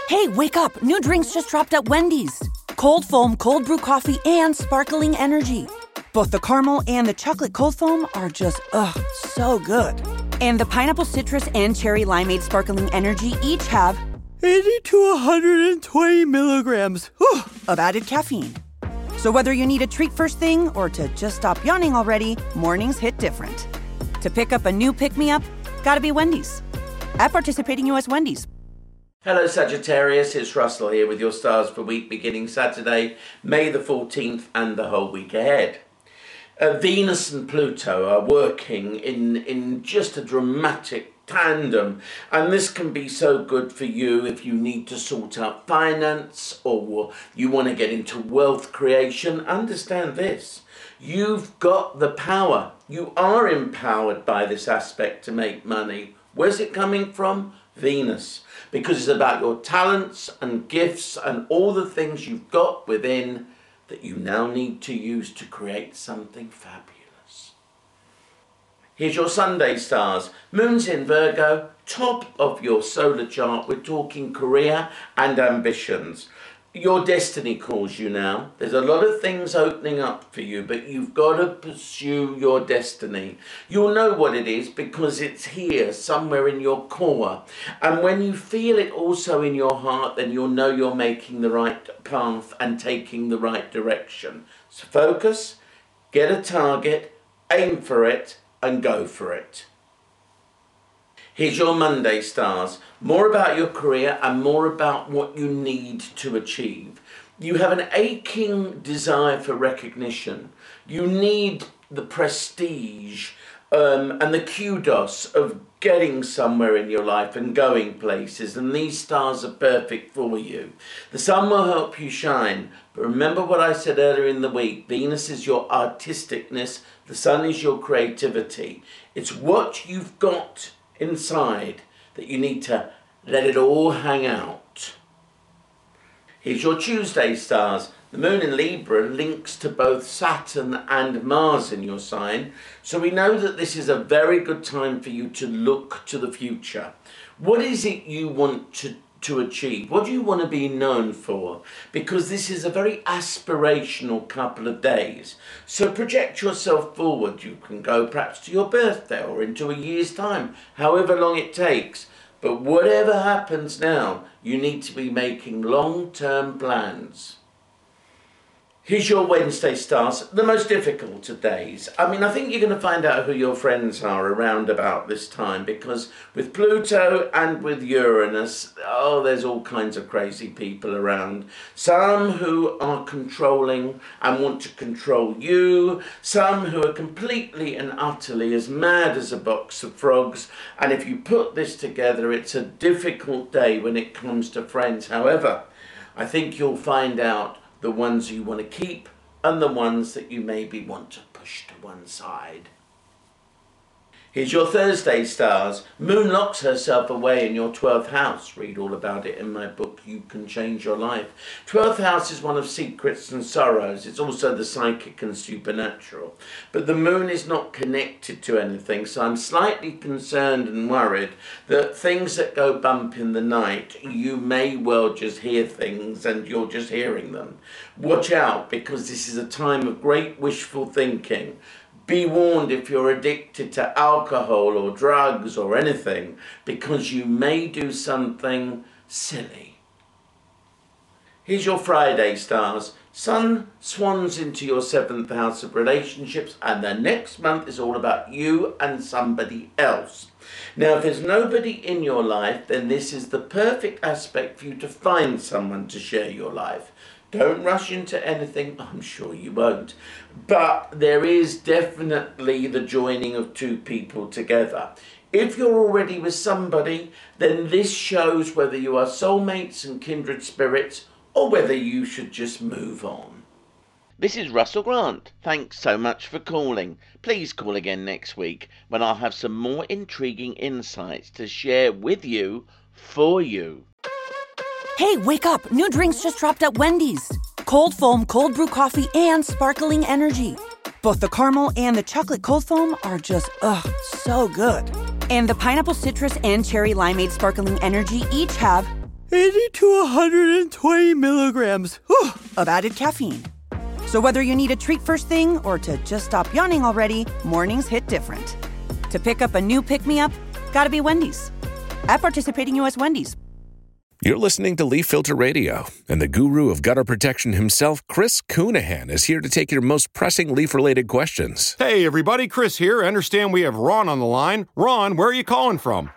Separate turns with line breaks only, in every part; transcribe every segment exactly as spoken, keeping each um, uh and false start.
Hey, wake up. New drinks just dropped at Wendy's. Cold foam, cold brew coffee, and sparkling energy. Both the caramel and the chocolate cold foam are just, ugh, so good. And the pineapple citrus and cherry limeade sparkling energy each have eighty to one hundred twenty milligrams whew, of added caffeine. So whether you need a treat first thing or to just stop yawning already, mornings hit different. To pick up a new pick-me-up, gotta be Wendy's. At participating U S Wendy's.
Hello Sagittarius, it's Russell here with your stars for week beginning Saturday, May the fourteenth and the whole week ahead. Uh, Venus and Pluto are working in, in just a dramatic tandem, and this can be so good for you if you need to sort out finance or you want to get into wealth creation. Understand this, you've got the power. You are empowered by this aspect to make money. Where's it coming from? Venus. Because it's about your talents and gifts and all the things you've got within that you now need to use to create something fabulous. Here's your Sunday stars. Moon's in Virgo, top of your solar chart. We're talking career and ambitions. Your destiny calls you now. There's a lot of things opening up for you, but you've got to pursue your destiny. You'll know what it is because it's here somewhere in your core. And when you feel it also in your heart, then you'll know you're making the right path and taking the right direction. So focus, get a target, aim for it, and go for it. Here's your Monday stars. More about your career and more about what you need to achieve. You have an aching desire for recognition. You need the prestige um, and the kudos of getting somewhere in your life and going places, and these stars are perfect for you. The sun will help you shine, but remember what I said earlier in the week. Venus is your artisticness, the sun is your creativity. It's what you've got inside that you need to let it all hang out. Here's your Tuesday stars. The moon in Libra links to both Saturn and Mars in your sign, so we know that this is a very good time for you to look to the future. What is it you want to to achieve? What do you want to be known for? Because this is a very aspirational couple of days. So project yourself forward. You can go perhaps to your birthday or into a year's time, however long it takes. But whatever happens now, you need to be making long-term plans. Here's your Wednesday stars, the most difficult of days. I mean, I think you're going to find out who your friends are around about this time, because with Pluto and with Uranus, oh, there's all kinds of crazy people around. Some who are controlling and want to control you, some who are completely and utterly as mad as a box of frogs, and if you put this together, it's a difficult day when it comes to friends. However, I think you'll find out the ones you want to keep and the ones that you maybe want to push to one side. Here's your Thursday stars. Moon locks herself away in your twelfth house. Read all about it in my book, You Can Change Your Life. twelfth house is one of secrets and sorrows. It's also the psychic and supernatural. But the moon is not connected to anything, so I'm slightly concerned and worried that things that go bump in the night, you may well just hear things and you're just hearing them. Watch out, because this is a time of great wishful thinking. Be warned if you're addicted to alcohol or drugs or anything, because you may do something silly. Here's your Friday stars. Sun swans into your seventh house of relationships, and the next month is all about you and somebody else. Now, if there's nobody in your life, then this is the perfect aspect for you to find someone to share your life. Don't rush into anything, I'm sure you won't. But there is definitely the joining of two people together. If you're already with somebody, then this shows whether you are soulmates and kindred spirits or whether you should just move on. This is Russell Grant. Thanks so much for calling. Please call again next week when I'll have some more intriguing insights to share with you, for you.
Hey, wake up. New drinks just dropped at Wendy's. Cold foam, cold brew coffee, and sparkling energy. Both the caramel and the chocolate cold foam are just, ugh, so good. And the pineapple citrus and cherry limeade sparkling energy each have eighty to one hundred twenty milligrams whew, of added caffeine. So whether you need a treat first thing or to just stop yawning already, mornings hit different. To pick up a new pick-me-up, gotta be Wendy's. At participating U S Wendy's.
You're listening to Leaf Filter Radio, and the guru of gutter protection himself, Chris Coonahan, is here to take your most pressing leaf-related questions.
Hey, everybody, Chris here. I understand we have Ron on the line. Ron, where are you calling from?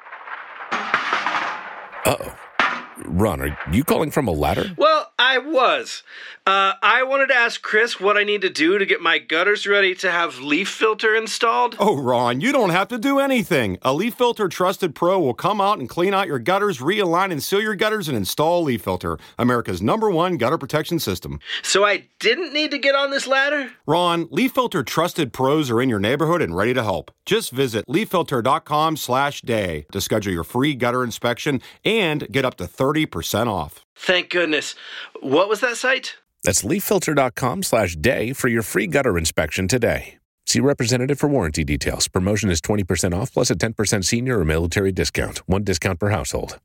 Uh-oh. Ron, are you calling from a ladder?
Well, I was. Uh, I wanted to ask Chris what I need to do to get my gutters ready to have Leaf Filter installed.
Oh, Ron, you don't have to do anything. A Leaf Filter Trusted Pro will come out and clean out your gutters, realign and seal your gutters, and install Leaf Filter, America's number one gutter protection system.
So I didn't need to get on this ladder?
Ron, Leaf Filter Trusted Pros are in your neighborhood and ready to help. Just visit leaffilter.com slash day to schedule your free gutter inspection and get up to thirty percent off.
Thank goodness. What was that site?
That's leaffilter.com slash day for your free gutter inspection today. See representative for warranty details. Promotion is twenty percent off plus a ten percent senior or military discount. One discount per household.